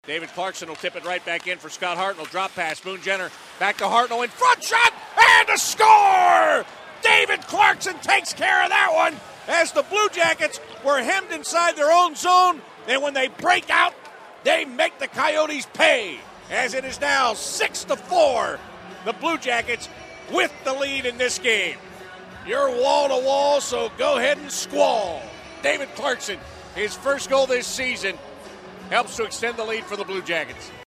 David Clarkson will tip it right back in for Scott Hartnell. Drop pass. Boone Jenner back to Hartnell in front shot and a score! David Clarkson takes care of that one as the Blue Jackets were hemmed inside their own zone. And when they break out, they make the Coyotes pay. As it is now 6-4, the Blue Jackets with the lead in this game. You're wall to wall, so go ahead and squall. David Clarkson, his first goal this season, helps to extend the lead for the Blue Jackets.